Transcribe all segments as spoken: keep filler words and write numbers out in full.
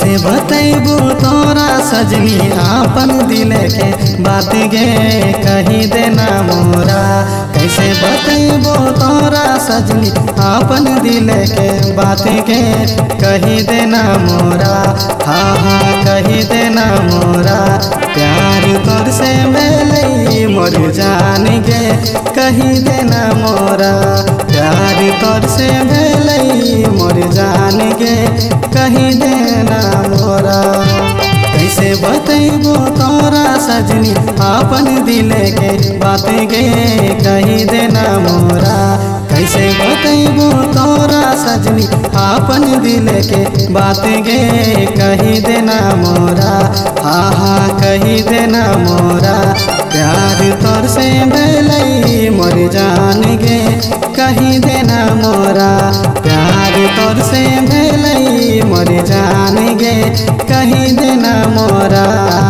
कैसे बतैबू तोरा सजनी आपन दिल के बात गे कही देना मोरा। कैसे बतैबू तोरा सजनी आपन दिल के बात गे कही देना मोरा। हाँ हाँ कही देना मोरा। प्यार तोर से मिलई मोर जान गे कही देना मोरा। प्यार तोर से मिलई मोर जान गे कही देना मोरा। कैसे बतैबू तोरा सजनी आपन दिल के बात गे कही देना मोरा। कैसे बतैबू तोरा सजनी आपन दिल के बात गे कही देना मोरा। हाँ हाँ कही देना मोरा। प्यार तोर से मिलई मोर जान गे कही देना मोरा। प्यार तोर से मिलई मोर जान गे कही देना मोरा।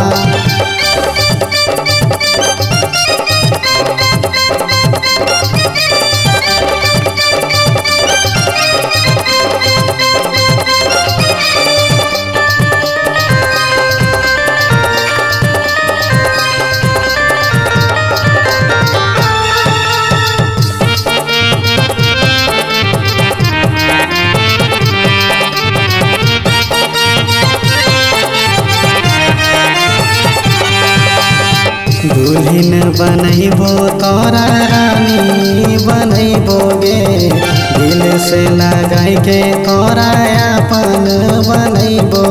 दुल्हन बनैबो तोरा रानी बनैबो गे दिल से लगाई के तोरा अपन बनैबो।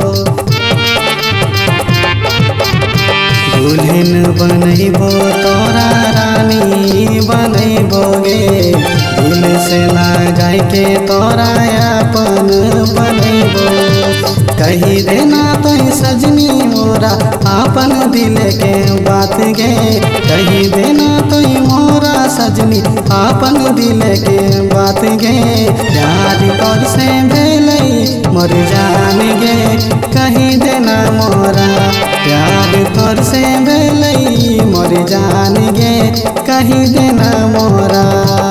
दुल्हन बनैबो तोरा रानी बनैबो गे दिल से लगाई के तोरा अपन बनैबो। कही देना तो सजनी मोरा आपन दिल के बात गे कही देना तो मोरा सजनी आपन दिल के बात गे। प्यार तोर से भेलई मोर जान गे कही देना मोरा। प्यार तोर से भेलई मोर जान गे कही देना मोरा।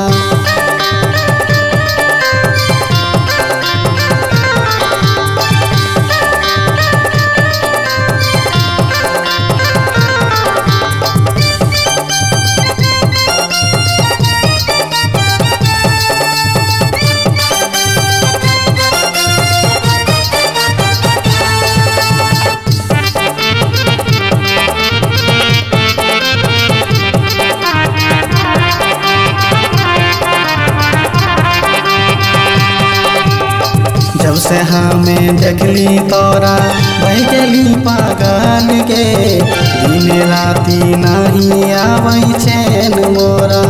जब से हमें देखली तोरा बह गेली पागल गे दिन राति नहीं आबै चैन मोरा।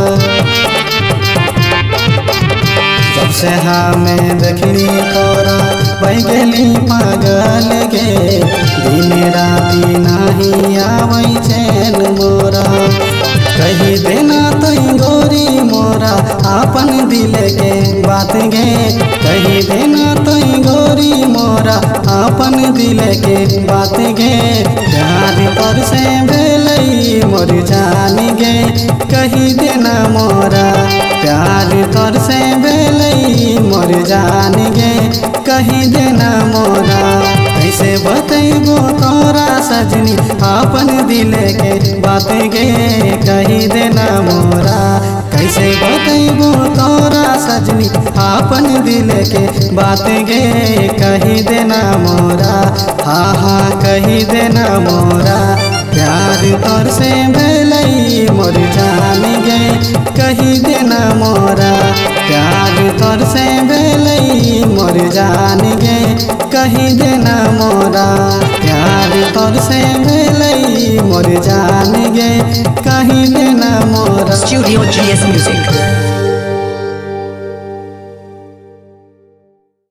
जब से हमें देखली तोरा बह गेली पागल गे दिन राति नहीं आबै चैन मोरा। कही देना तो गोरी मोरा आपन दिल के बात गे कही देना तो गोरी मोरा आपन दिल के बात गे। प्यार तोर से भेलई मोर जान गे कही देना मोरा। प्यार तोर से भेलई मोर जान गे कही देना मोरा। कैसे बतैबू तोरा सजनी आपन दिल के बात गे कही देना मोरा। कैसे बतैबू तोरा सजनी आपन दिल के बात गे कही देना मोरा। हाँ हाँ कही देना मोरा। प्यार तोर से भेलई मोर जान गे कही देना मोरा। प्यार तोर से भेलई मोर जान गे कही देना मोरा। प्यार तोर से भेलई मोर जान गे कही देना मोरा। Studio G S Music.